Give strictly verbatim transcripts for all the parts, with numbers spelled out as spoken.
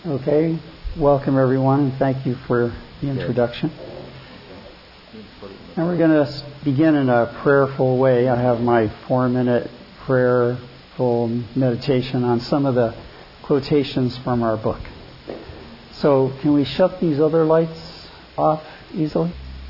Okay, welcome everyone, and thank you for the introduction. And we're going to begin in a prayerful way. I have my four-minute prayerful meditation on some of the quotations from our book. So can we shut these other lights off easily?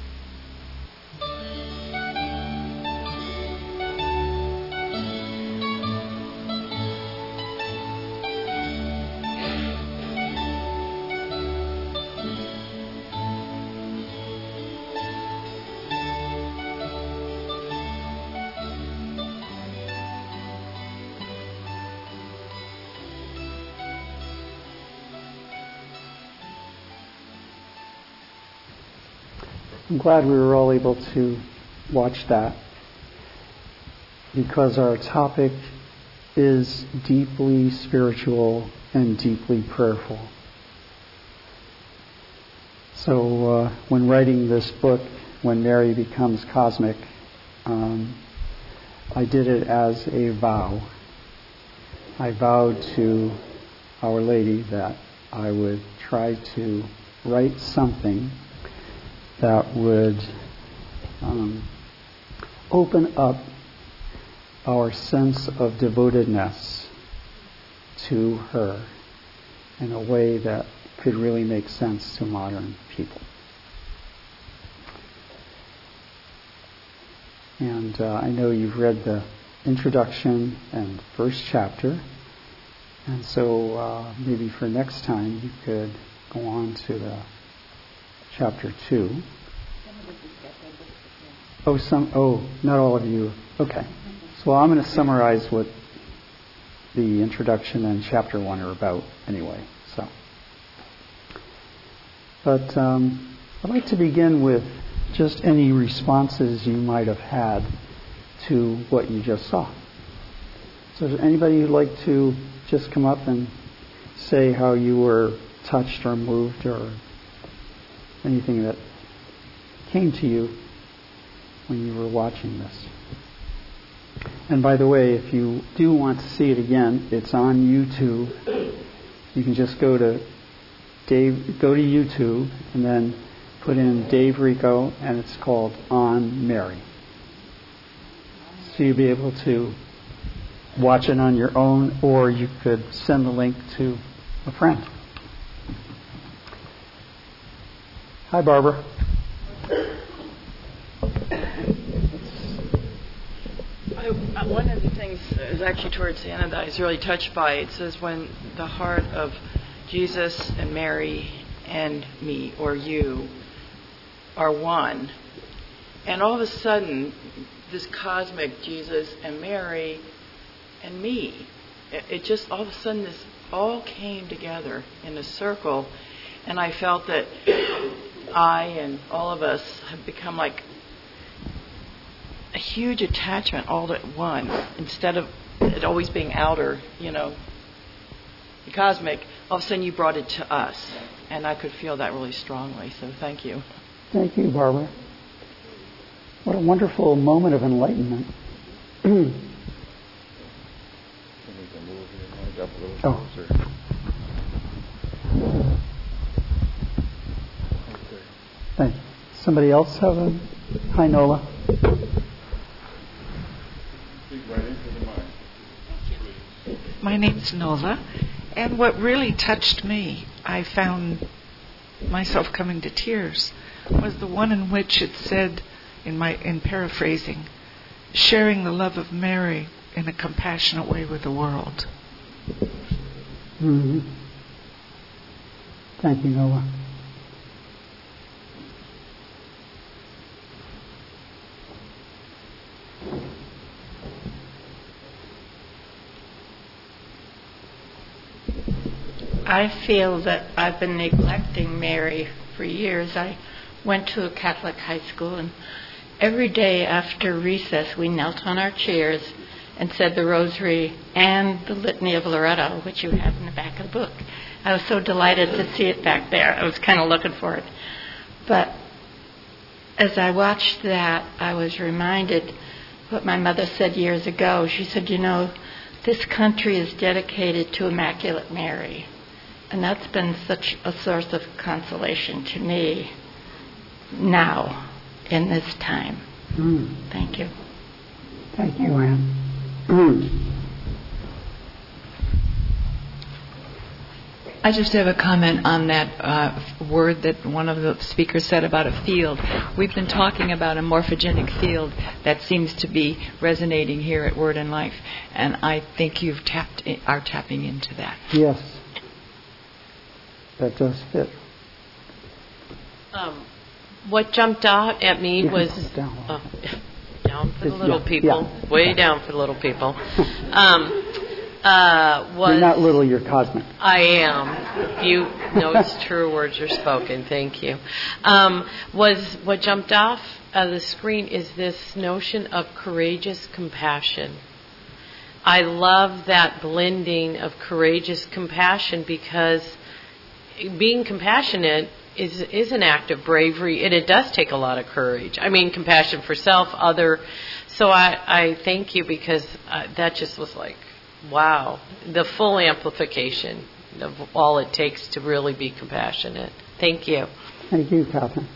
I'm glad we were all able to watch that, because our topic is deeply spiritual and deeply prayerful. So uh, when writing this book, When Mary Becomes Cosmic, um, I did it as a vow. I vowed to Our Lady that I would try to write something that would um, open up our sense of devotedness to her in a way that could really make sense to modern people. And uh, I know you've read the introduction and first chapter, and so uh, maybe for next time you could go on to the chapter two. Oh, some. Oh, not all of you. Okay. So I'm going to summarize what the introduction and chapter one are about anyway. So, but um, I'd like to begin with just any responses you might have had to what you just saw. So, is there anybody who'd like to just come up and say how you were touched or moved or anything that came to you when you were watching this? And by the way, if you do want to see it again, it's on YouTube. You can just go to Dave, go to YouTube and then put in Dave Rico, and it's called On Mary. So you'll be able to watch it on your own, or you could send the link to a friend. Hi, Barbara. I, one of the things is actually towards the end of that I was really touched by. It says, when the heart of Jesus and Mary and me, or you, are one. And all of a sudden, this cosmic Jesus and Mary and me, it, it just, all of a sudden, this all came together in a circle. And I felt that I and all of us have become like a huge attachment all at one, instead of it always being outer, you know, cosmic. All of a sudden you brought it to us, and I could feel that really strongly. So thank you. Thank you, Barbara. What a wonderful moment of enlightenment. Oh. Thank you. Somebody else have a... Hi, Nola. My name's Nola, and what really touched me, I found myself coming to tears, was the one in which it said, in my in paraphrasing, sharing the love of Mary in a compassionate way with the world. Mm-hmm. Thank you, Nola. I feel that I've been neglecting Mary for years. I went to a Catholic high school, and every day after recess we knelt on our chairs and said the Rosary and the Litany of Loretto, which you have in the back of the book. I was so delighted to see it back there. I was kind of looking for it. But as I watched that, I was reminded what my mother said years ago. She said, you know, this country is dedicated to Immaculate Mary. And that's been such a source of consolation to me now, in this time. Mm. Thank you. Thank you, Anne. Mm. I just have a comment on that uh, word that one of the speakers said about a field. We've been talking about a morphogenic field that seems to be resonating here at Word and Life, and I think you've tapped in, are tapping into that. Yes, that does fit. Um, what jumped out at me You was down, oh, down for the It's- little yeah, people, yeah. way Okay. down for the little people. Um, uh, was You're not little, you're cosmic. I am. You know it's true. Words are spoken. Thank you. Um, was what jumped off of the screen is this notion of courageous compassion. I love that blending of courageous compassion, because being compassionate is is an act of bravery, and it does take a lot of courage. I mean, compassion for self, other. So I, I thank you, because uh, that just was like, wow, the full amplification of all it takes to really be compassionate. Thank you. Thank you, Catherine.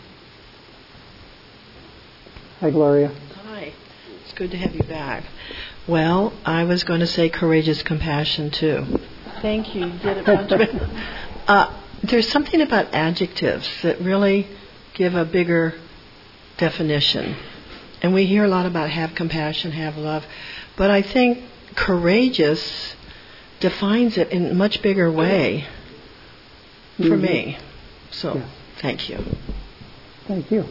Hi, Gloria. Hi. It's good to have you back. Well, I was going to say courageous compassion, too. Thank you. You did a bunch of it. Uh, there's something about adjectives that really give a bigger definition. And we hear a lot about have compassion, have love. But I think courageous defines it in a much bigger way for Mm-hmm. me. So, Yes. thank you. Thank you.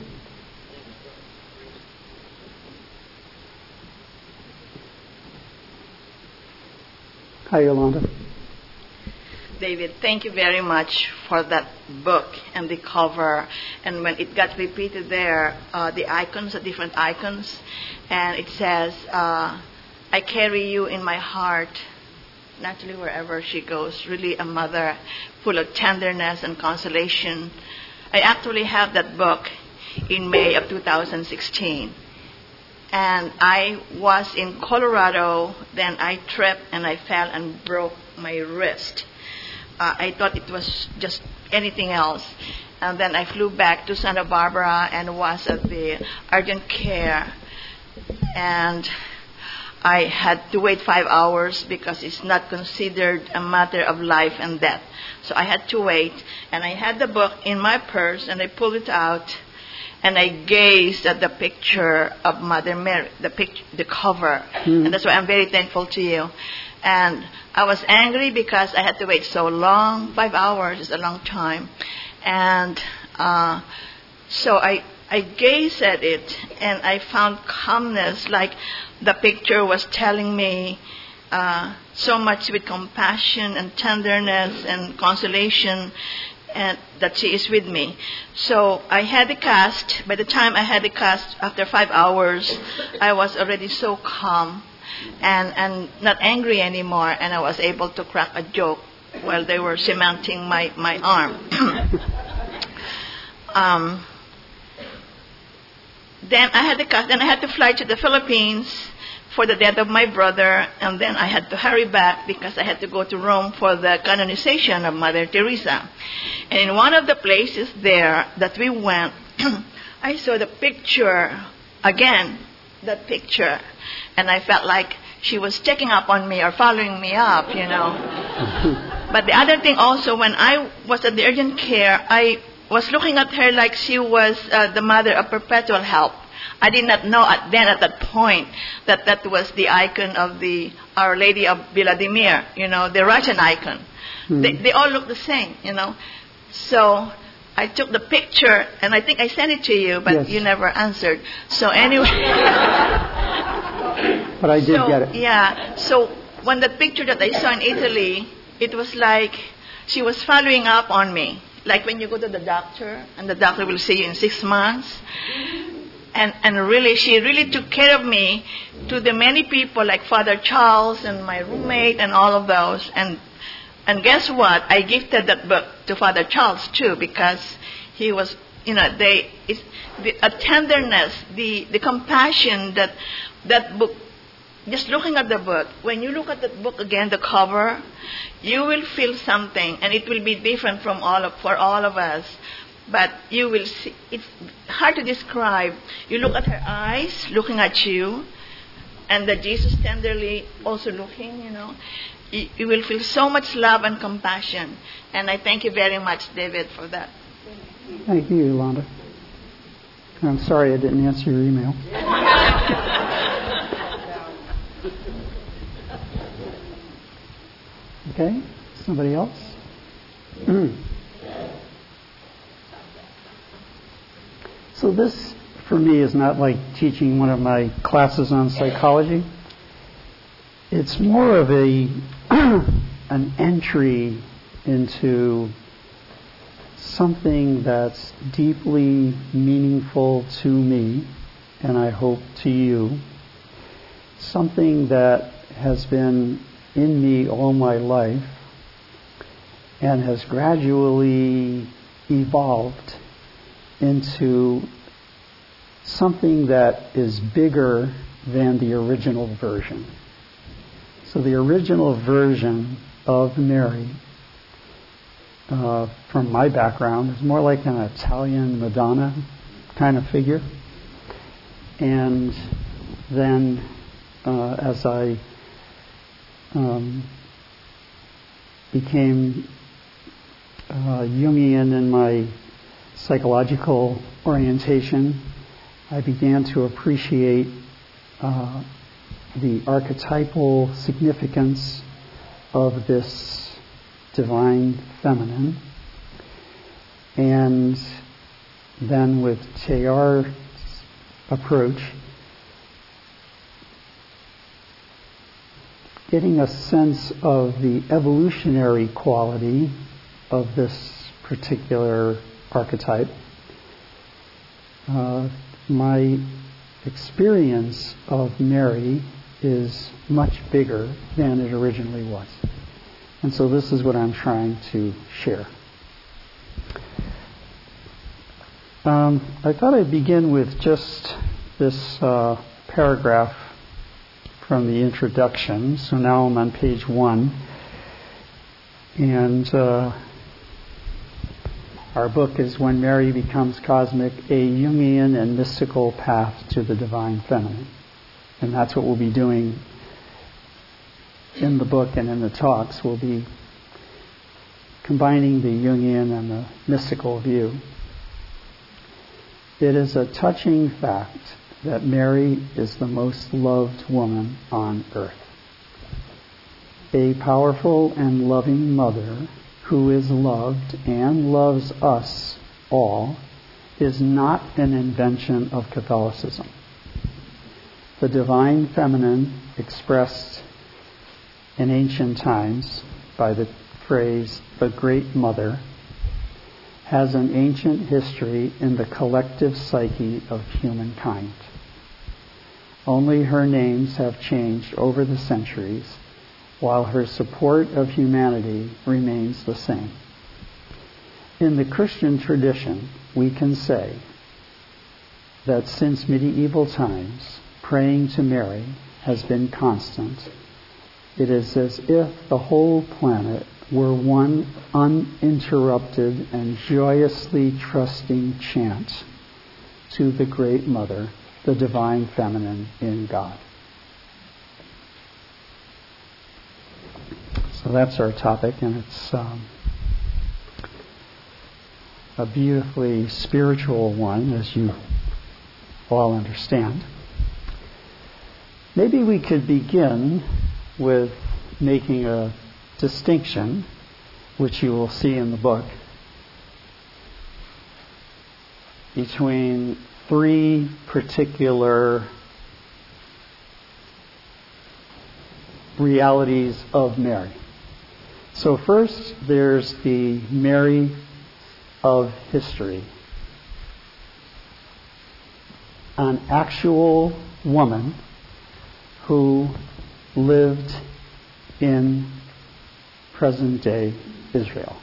Hi, Yolanda. David, thank you very much for that book and the cover. And when it got repeated there, uh, the icons, the different icons, and it says, uh, I carry you in my heart, naturally wherever she goes. Really a mother full of tenderness and consolation. I actually have that book in May of two thousand sixteen. And I was in Colorado, then I tripped and I fell and broke my wrist. Uh, I thought it was just anything else. And then I flew back to Santa Barbara and was at the urgent care. And I had to wait five hours because it's not considered a matter of life and death. So I had to wait. And I had the book in my purse, and I pulled it out. And I gazed at the picture of Mother Mary, the pic- the cover. Mm. And that's why I'm very thankful to you. And I was angry because I had to wait so long. Five hours is a long time. And uh, so I, I gazed at it, and I found calmness, like the picture was telling me uh, so much with compassion and tenderness and consolation, and that she is with me. So I had the cast. By the time I had the cast, after five hours, I was already so calm and, and not angry anymore, and I was able to crack a joke while they were cementing my, my arm. um, then I had the cast, then I had to fly to the Philippines for the death of my brother, and then I had to hurry back because I had to go to Rome for the canonization of Mother Teresa. And in one of the places there that we went, I saw the picture, again, that picture, and I felt like she was checking up on me or following me up, you know. But the other thing also, when I was at the urgent care, I was looking at her like she was uh, the mother of perpetual help. I did not know at then at that point that that was the icon of the Our Lady of Vladimir, you know, the Russian icon. Mm-hmm. They, they all look the same, you know. So I took the picture, and I think I sent it to you, but yes. You never answered. So anyway. But I did so, get it. Yeah. So when that picture that I saw in Italy, it was like she was following up on me. Like when you go to the doctor, and the doctor will see you in six months. And and really, she really took care of me to the many people like Father Charles and my roommate and all of those. And and guess what? I gifted that book to Father Charles too, because he was, you know, they it's the a tenderness, the the compassion that that book just looking at the book, when you look at the book again, the cover, you will feel something, and it will be different from all of, for all of us. But you will see, it's hard to describe. You look at her eyes, looking at you, and the Jesus tenderly also looking, you know. You, you will feel so much love and compassion. And I thank you very much, David, for that. Thank you, Yolanda. I'm sorry I didn't answer your email. Okay, somebody else? So this, for me, is not like teaching one of my classes on psychology. It's more of a an entry into something that's deeply meaningful to me, and I hope to you. Something that has been in me all my life and has gradually evolved into something that is bigger than the original version. So the original version of Mary, uh, from my background, is more like an Italian Madonna kind of figure. And then uh, as I um, became uh, Jungian in my psychological orientation, I began to appreciate uh, the archetypal significance of this divine feminine. And then with Teilhard's approach, getting a sense of the evolutionary quality of this particular archetype, uh, my experience of Mary is much bigger than it originally was. And so this is what I'm trying to share. Um, I thought I'd begin with just this uh, paragraph from the introduction. So now I'm on page one. And uh, our book is When Mary Becomes Cosmic, a Jungian and Mystical Path to the Divine Feminine. And that's what we'll be doing in the book and in the talks. We'll be combining the Jungian and the mystical view. It is a touching fact that Mary is the most loved woman on earth. A powerful and loving mother who is loved and loves us all is not an invention of Catholicism. The divine feminine, expressed in ancient times by the phrase, the Great Mother, has an ancient history in the collective psyche of humankind. Only her names have changed over the centuries, while her support of humanity remains the same. In the Christian tradition, we can say that since medieval times, praying to Mary has been constant. It is as if the whole planet were one uninterrupted and joyously trusting chant to the Great Mother, the Divine Feminine in God. So that's our topic, and it's um, a beautifully spiritual one, as you all understand. Maybe we could begin with making a distinction, which you will see in the book, between three particular realities of Mary. So first, there's the Mary of history, an actual woman who lived in present-day Israel.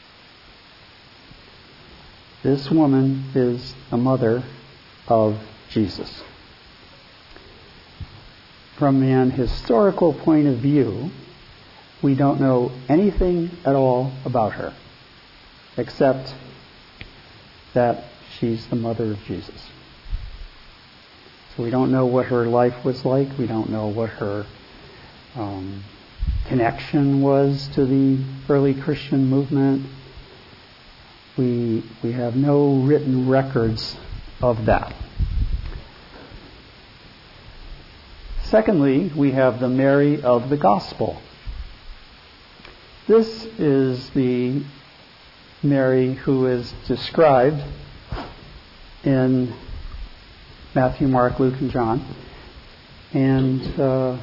This woman is the mother of Jesus. from an historical point of view, we don't know anything at all about her, except that she's the mother of Jesus. So we don't know what her life was like. We don't know what her um, connection was to the early Christian movement. We, we have no written records of that. Secondly, we have the Mary of the Gospel. This is the Mary who is described in Matthew, Mark, Luke, and John. And uh,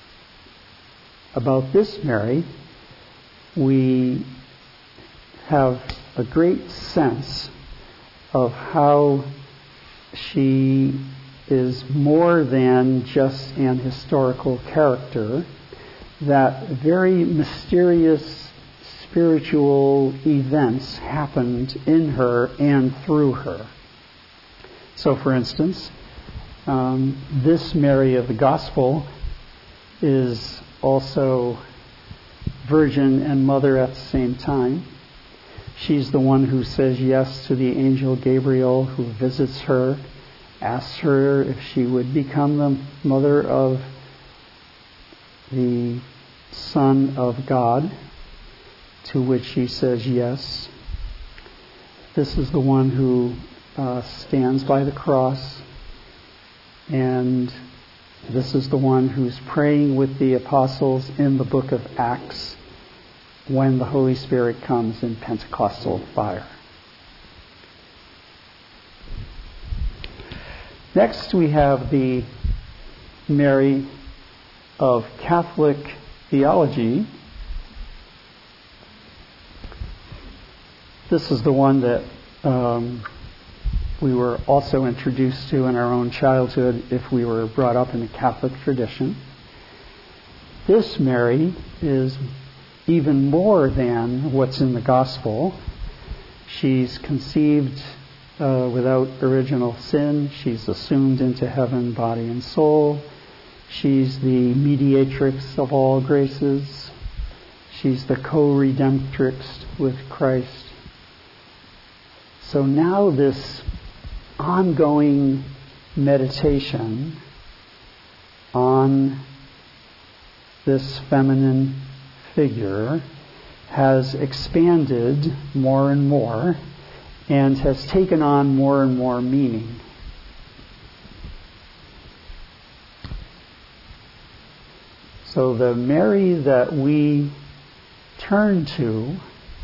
about this Mary, we have a great sense of how she is more than just an historical character, that very mysterious spiritual events happened in her and through her. So, for instance, um, this Mary of the Gospel is also virgin and mother at the same time. She's the one who says yes to the angel Gabriel, who visits her, asks her if she would become the mother of the Son of God, to which she says yes. This is the one who uh, stands by the cross, and this is the one who's praying with the apostles in the book of Acts when the Holy Spirit comes in Pentecostal fire. Next, we have the Mary of Catholic theology. This is the one that um, we were also introduced to in our own childhood if we were brought up in the Catholic tradition. This Mary is even more than what's in the Gospel. She's conceived uh, without original sin. She's assumed into heaven, body and soul. She's the mediatrix of all graces. She's the co-redemptrix with Christ. So now this ongoing meditation on this feminine figure has expanded more and more and has taken on more and more meaning. So the Mary that we turn to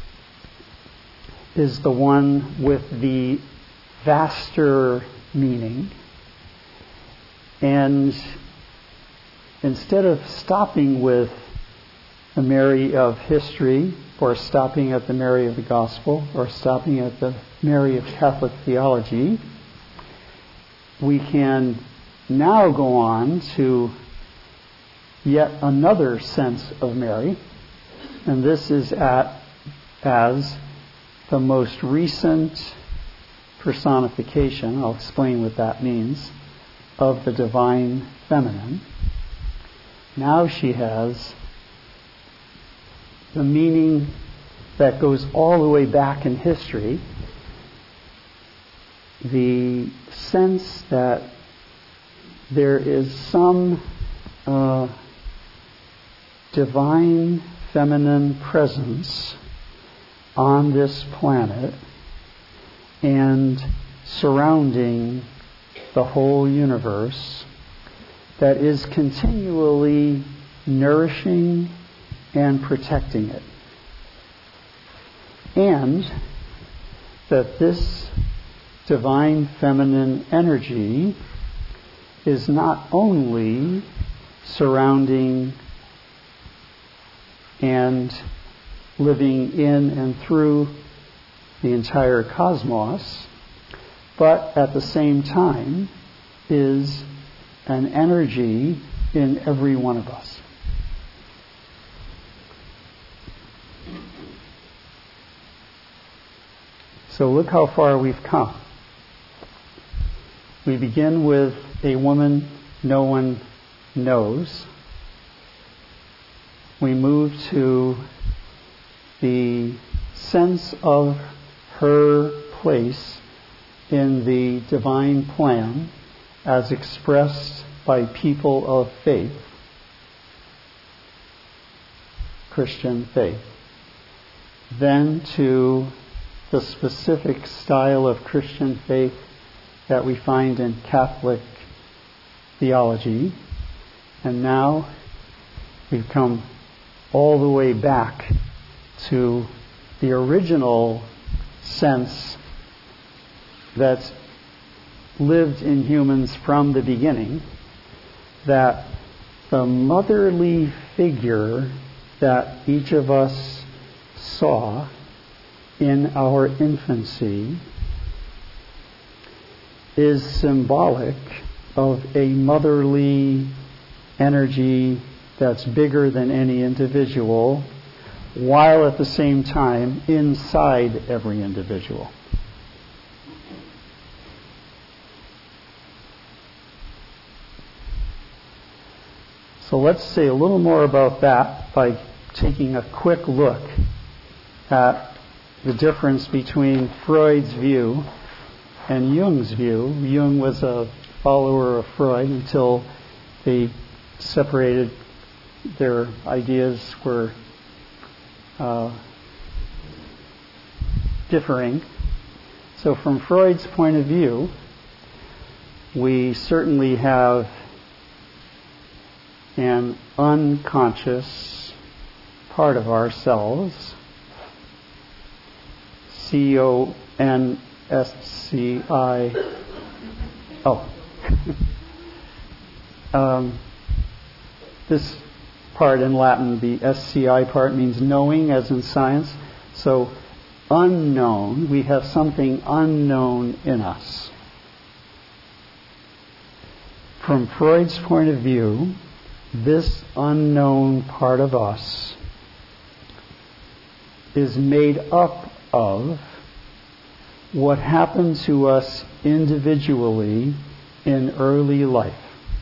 is the one with the vaster meaning. And instead of stopping with the Mary of history, or stopping at the Mary of the Gospel, or stopping at the Mary of Catholic theology, we can now go on to yet another sense of Mary, and this is at as the most recent personification, I'll explain what that means, of the divine feminine. Now she has the meaning that goes all the way back in history, the sense that there is some uh, divine feminine presence on this planet and surrounding the whole universe that is continually nourishing and protecting it. And that this divine feminine energy is not only surrounding and living in and through the entire cosmos, but at the same time is an energy in every one of us. So look how far we've come. We begin with a woman no one knows, we move to the sense of her place in the divine plan as expressed by people of faith, Christian faith. Then to the specific style of Christian faith that we find in Catholic theology. And now we've come all the way back to the original sense that's lived in humans from the beginning, that the motherly figure that each of us saw in our infancy is symbolic of a motherly energy that's bigger than any individual, while at the same time inside every individual. So let's say a little more about that by taking a quick look at the difference between Freud's view and Jung's view. Jung was a follower of Freud until they separated. Their ideas were uh, differing. So from Freud's point of view, we certainly have an unconscious part of ourselves, C O N S C I. Oh. um, this part in Latin, the S C I part, means knowing, as in science. So unknown, we have something unknown in us. From Freud's point of view, this unknown part of us is made up of what happened to us individually in early life.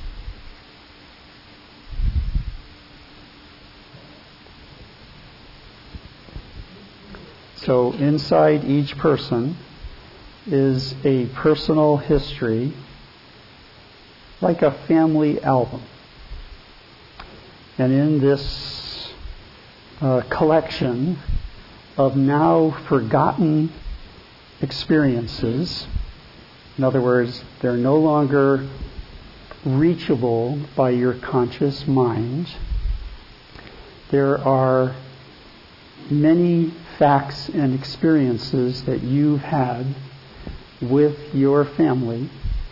So inside each person is a personal history, like a family album. And in this uh, collection of now forgotten experiences, in other words, they're no longer reachable by your conscious mind, there are many facts and experiences that you've had with your family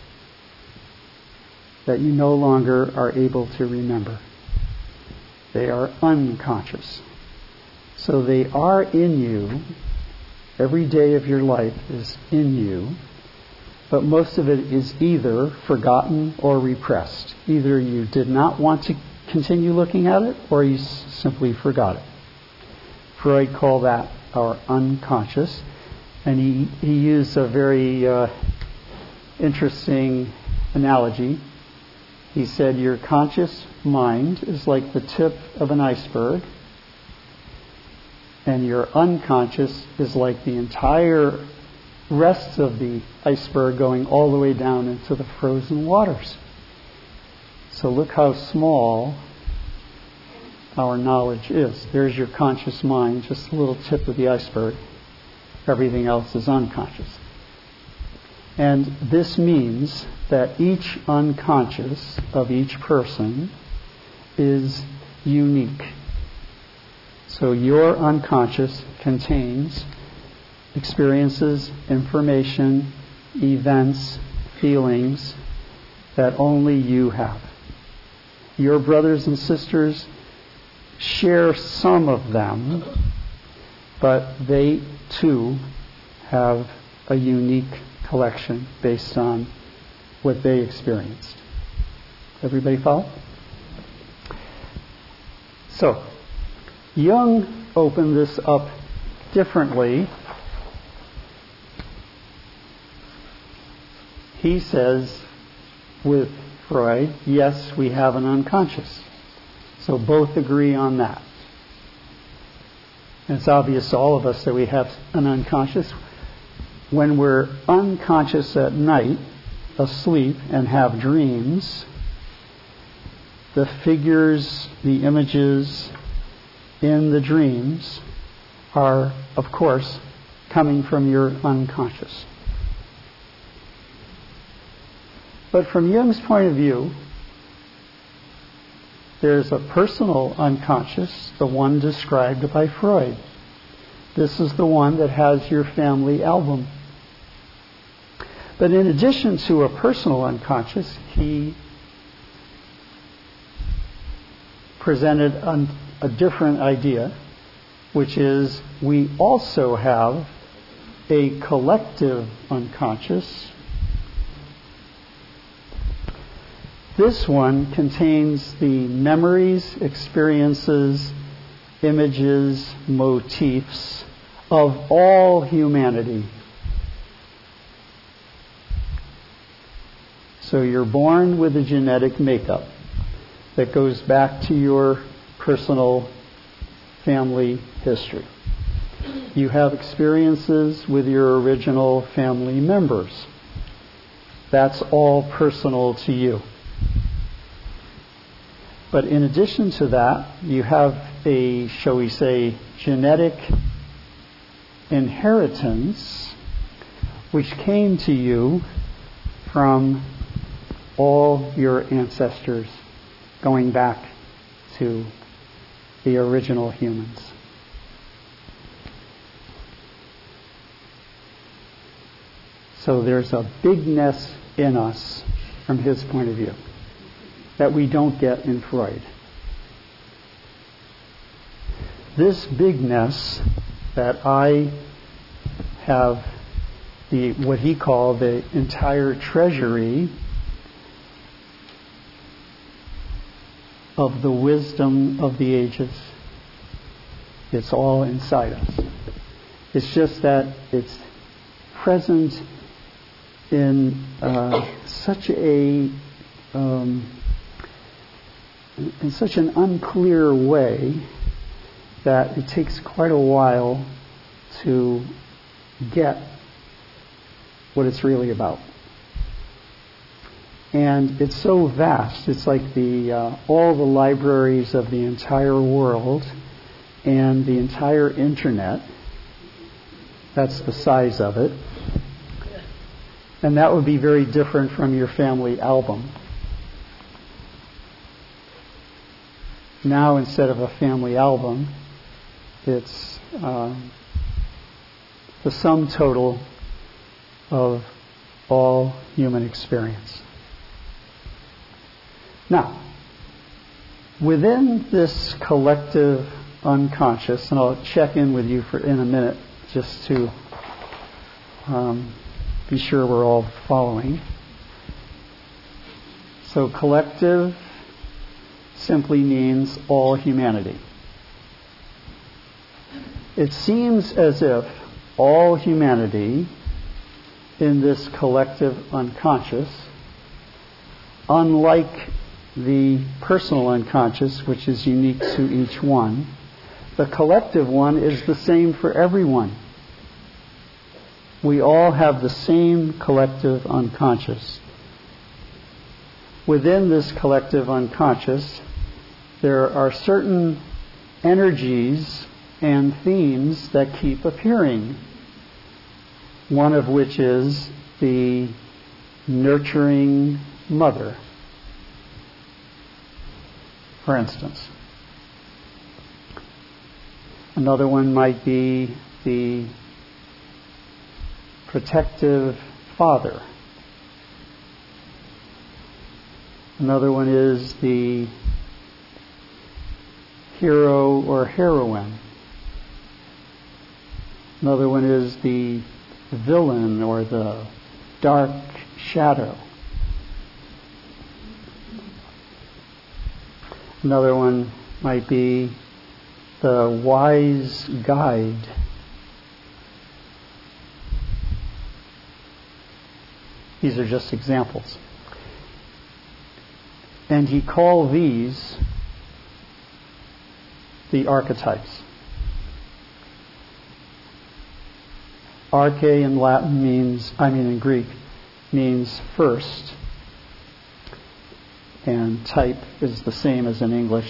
that you no longer are able to remember. They are unconscious. So they are in you. Every day of your life is in you. But most of it is either forgotten or repressed. Either you did not want to continue looking at it, or you s- simply forgot it. Freud called that our unconscious. And he, he used a very uh, interesting analogy. He said your conscious mind is like the tip of an iceberg, and your unconscious is like the entire rest of the iceberg going all the way down into the frozen waters. So look how small our knowledge is. There's your conscious mind, just a little tip of the iceberg. Everything else is unconscious. And this means that each unconscious of each person is unique. So your unconscious contains experiences, information, events, feelings that only you have. Your brothers and sisters share some of them, but they too have a unique collection based on what they experienced. Everybody follow? So, Jung opened this up differently. He says, with Freud, yes, we have an unconscious. So both agree on that. And it's obvious to all of us that we have an unconscious. When we're unconscious at night, asleep, and have dreams, the figures, the images in the dreams are, of course, coming from your unconscious. But from Jung's point of view, there's a personal unconscious, the one described by Freud. This is the one that has your family album. But in addition to a personal unconscious, he presented a, a different idea, which is we also have a collective unconscious. This one contains the memories, experiences, images, motifs of all humanity. So you're born with a genetic makeup that goes back to your personal family history. You have experiences with your original family members. That's all personal to you. But in addition to that, you have a, shall we say, genetic inheritance which came to you from all your ancestors going back to the original humans. So there's a bigness in us from his point of view that we don't get in Freud. This bigness that I have, the what he called the entire treasury of the wisdom of the ages. It's all inside us. It's just that it's present in uh, such a um, in such an unclear way that it takes quite a while to get what it's really about. And it's so vast. It's like the uh, all the libraries of the entire world and the entire internet. That's the size of it. And that would be very different from your family album. Now, instead of a family album, it's um, the sum total of all human experience. Now, within this collective unconscious, and I'll check in with you for in a minute just to um, be sure we're all following. So collective simply means all humanity. It seems as if all humanity in this collective unconscious, unlike the personal unconscious, which is unique to each one, the collective one is the same for everyone. We all have the same collective unconscious. Within this collective unconscious, there are certain energies and themes that keep appearing. One of which is the nurturing mother, for instance. Another one might be the protective father. Another one is the hero or heroine. Another one is the villain or the dark shadow. Another one might be the wise guide. These are just examples. And he called these the archetypes. Arche in Latin means, I mean in Greek, means first. And type is the same as in English.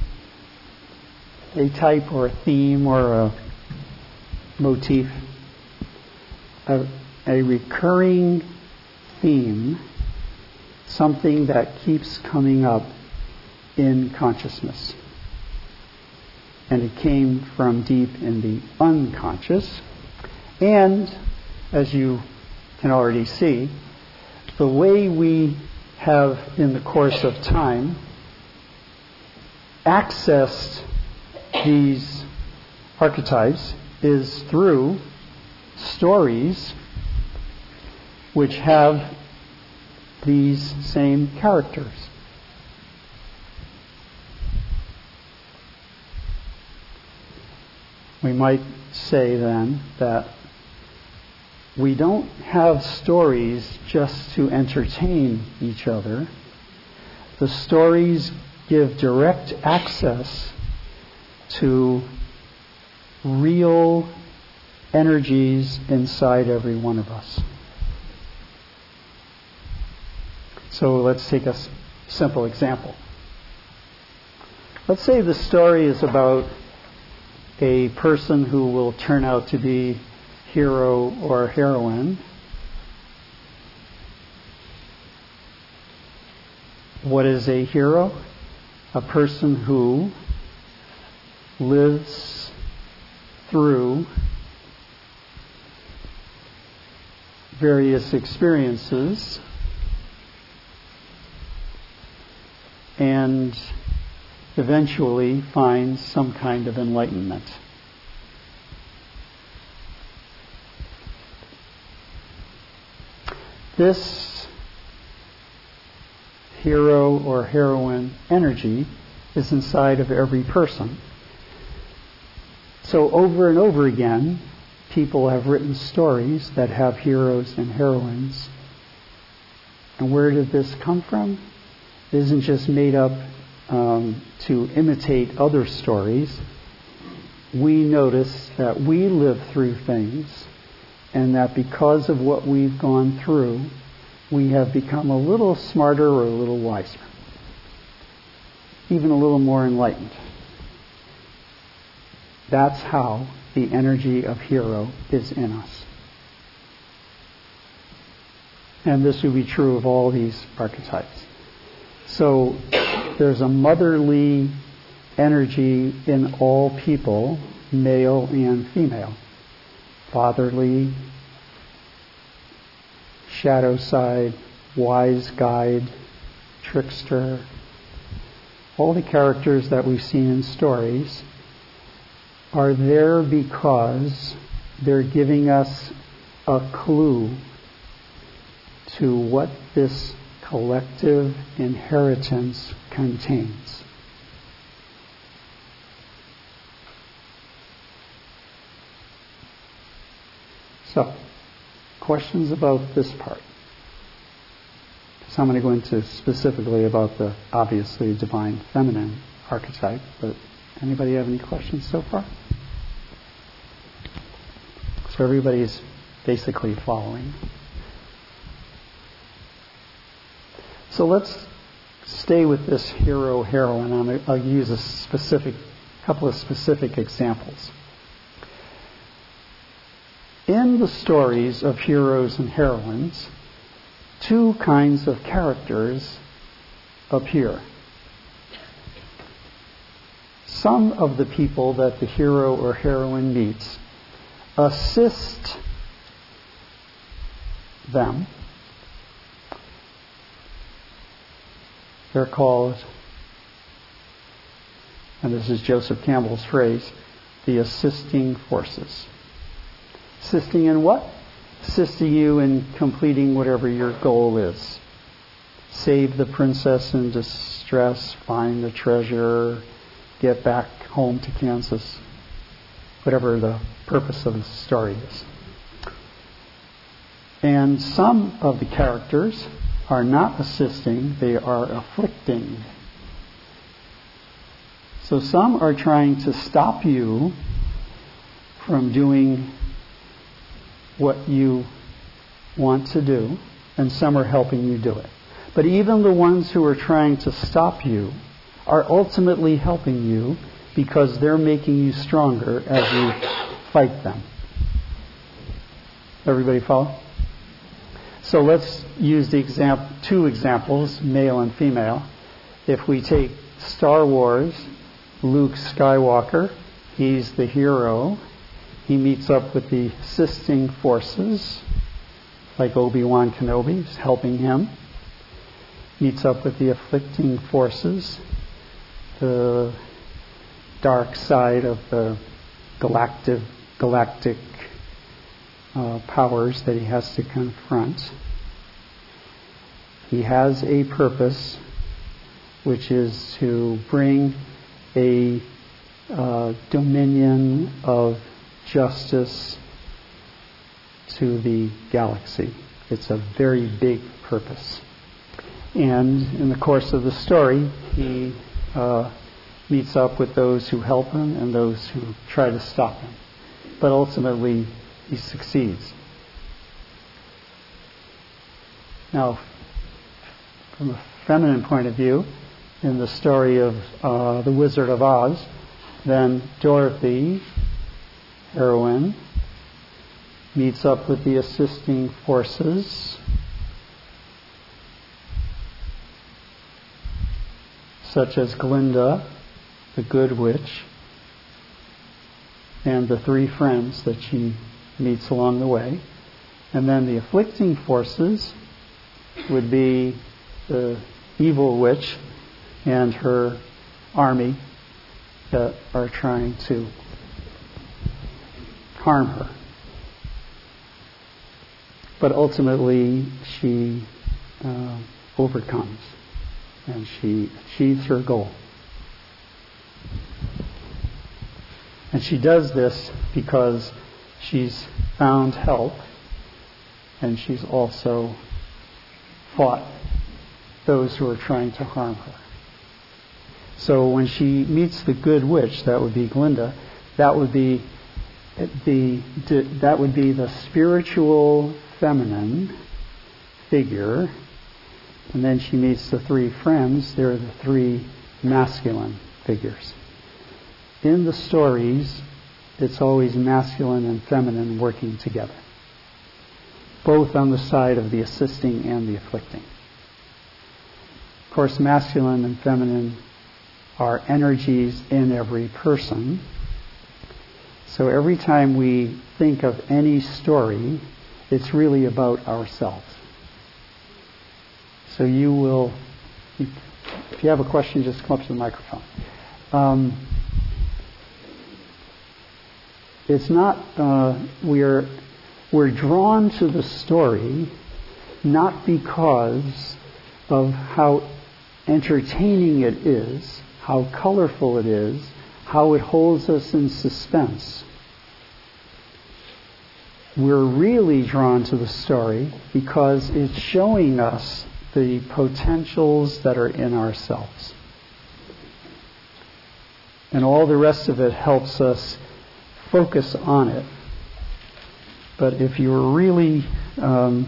A type or a theme or a motif. A, a recurring theme, something that keeps coming up in consciousness. And it came from deep in the unconscious. And, as you can already see, the way we have, in the course of time, accessed these archetypes is through stories which have these same characters. We might say then that we don't have stories just to entertain each other. The stories give direct access to real energies inside every one of us. So let's take a s- simple example. Let's say the story is about a person who will turn out to be hero or heroine. What is a hero? A person who lives through various experiences and eventually finds some kind of enlightenment. This hero or heroine energy is inside of every person. So over and over again, people have written stories that have heroes and heroines. And where did this come from? It isn't just made up um, to imitate other stories. We notice that we live through things, and that because of what we've gone through, we have become a little smarter or a little wiser, even a little more enlightened. That's how the energy of hero is in us. And this would be true of all these archetypes. So there's a motherly energy in all people, male and female. Fatherly, shadow side, wise guide, trickster. All the characters that we've seen in stories are there because they're giving us a clue to what this collective inheritance contains. So, questions about this part? So I'm going to go into specifically about the obviously divine feminine archetype, but anybody have any questions so far? So everybody's basically following. So let's stay with this hero heroine. I'm, I'll use a specific couple of specific examples. In the stories of heroes and heroines, two kinds of characters appear. Some of the people that the hero or heroine meets assist them. They're called, and this is Joseph Campbell's phrase, the assisting forces. Assisting in what? Assisting you in completing whatever your goal is. Save the princess in distress, find the treasure, get back home to Kansas. Whatever the purpose of the story is. And some of the characters are not assisting, they are afflicting. So some are trying to stop you from doing what you want to do, and some are helping you do it. But even the ones who are trying to stop you are ultimately helping you because they're making you stronger as you fight them. Everybody follow? So let's use the example, two examples, male and female. If we take Star Wars, Luke Skywalker, he's the hero. He meets up with the assisting forces, like Obi-Wan Kenobi is helping him. Meets up with the afflicting forces, the dark side of the galactic, galactic uh, powers that he has to confront. He has a purpose, which is to bring a uh, dominion of justice to the galaxy. It's a very big purpose. And in the course of the story, he uh, meets up with those who help him and those who try to stop him. But ultimately, he succeeds. Now, from a feminine point of view, in the story of uh, The Wizard of Oz, then Dorothy, heroine, meets up with the assisting forces, such as Glinda, the good witch, and the three friends that she meets along the way. And then the afflicting forces would be the evil witch and her army that are trying to harm her. But ultimately, she uh, overcomes and she achieves her goal. And she does this because she's found help and she's also fought those who are trying to harm her. So when she meets the good witch, that would be Glinda, that would be the that would be the spiritual feminine figure. And then she meets the three friends, they're the three masculine figures. In the stories, it's always masculine and feminine working together, both on the side of the assisting and the afflicting. Of course, masculine and feminine are energies in every person. So every time we think of any story, it's really about ourselves. So you will, if you have a question, just come up to the microphone. Um, it's not, uh, we're, we're drawn to the story not because of how entertaining it is, how colorful it is, how it holds us in suspense. We're really drawn to the story because it's showing us the potentials that are in ourselves. And all the rest of it helps us focus on it. But if you're really um,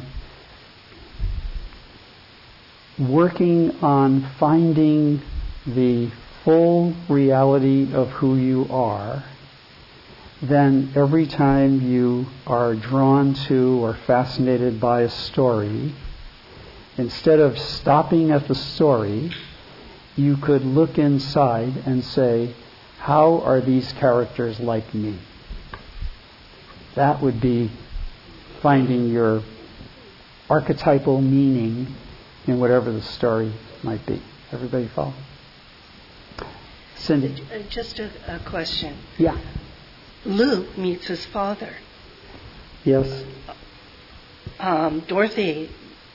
working on finding the full reality of who you are, then every time you are drawn to or fascinated by a story, instead of stopping at the story, you could look inside and say, how are these characters like me? That would be finding your archetypal meaning in whatever the story might be. Everybody follow? Cindy. Just a, a question. Yeah. Luke meets his father. Yes. Um, Dorothy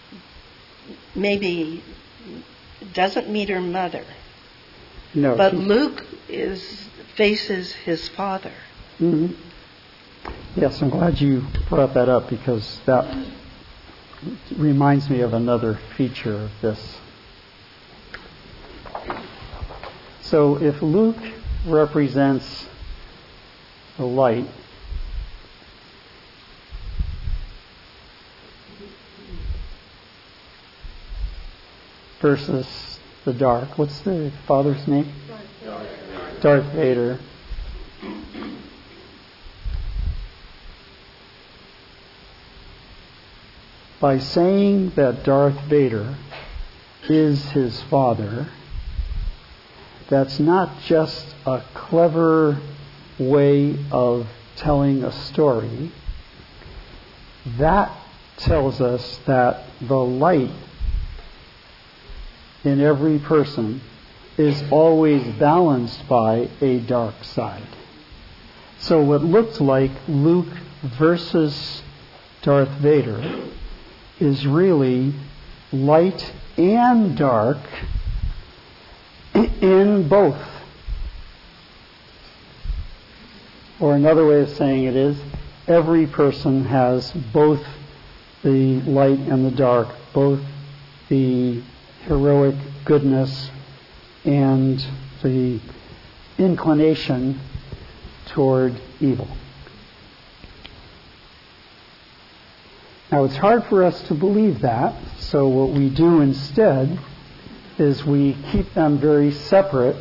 maybe doesn't meet her mother. No. But she, Luke is faces his father. Mm-hmm. Yes, I'm glad you brought that up because that reminds me of another feature of this. So if Luke represents the light, versus the dark, what's the father's name? Darth Vader. Darth Vader. By saying that Darth Vader is his father, that's not just a clever way of telling a story. That tells us that the light in every person is always balanced by a dark side. So what looked like Luke versus Darth Vader is really light and dark in both. Or another way of saying it is, every person has both the light and the dark, both the heroic goodness and the inclination toward evil. Now, it's hard for us to believe that, so what we do instead is we keep them very separate.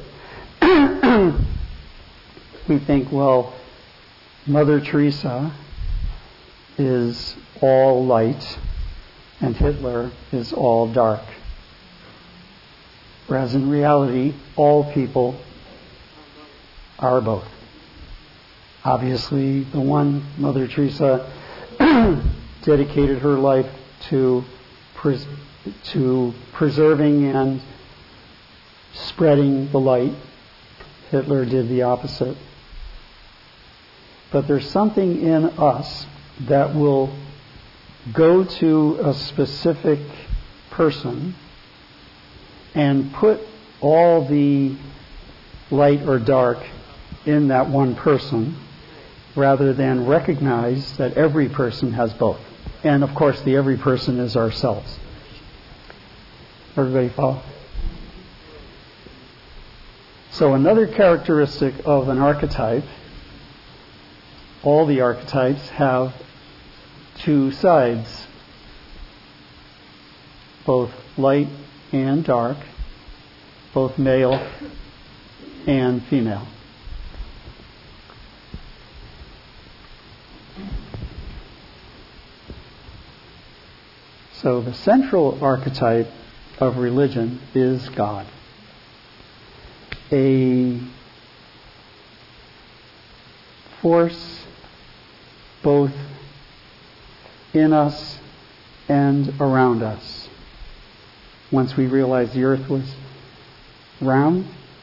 We think, well, Mother Teresa is all light and Hitler is all dark. Whereas in reality, all people are both. Obviously, the one, Mother Teresa, dedicated her life to pres- to preserving and spreading the light. Hitler did the opposite. But there's something in us that will go to a specific person and put all the light or dark in that one person, rather than recognize that every person has both. And of course, the every person is ourselves. Everybody follow? So another characteristic of an archetype, all the archetypes have two sides, both light and dark, both male and female. So the central archetype of religion is God. A force both in us and around us. Once we realized the earth was round,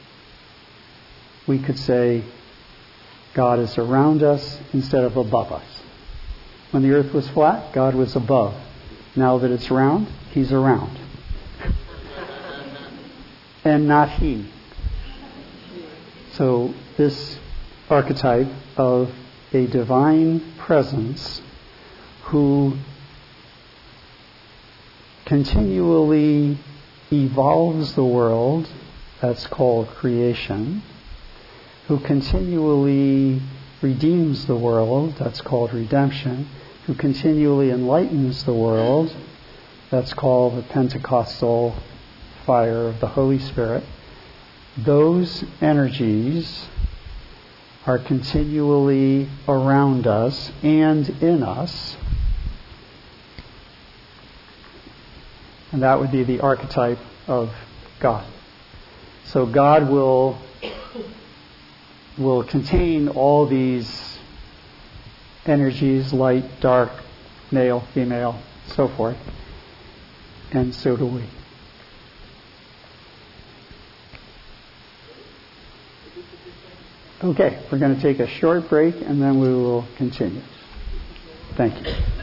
we could say God is around us instead of above us. When the earth was flat, God was above. Now that it's round, He's around. And not He. So this archetype of a divine presence who continually evolves the world, that's called creation, who continually redeems the world, that's called redemption, who continually enlightens the world, that's called the Pentecostal fire of the Holy Spirit. Those energies are continually around us and in us. And that would be the archetype of God. So God will will contain all these energies, light, dark, male, female, so forth. And so do we. Okay, we're going to take a short break and then we will continue. Thank you.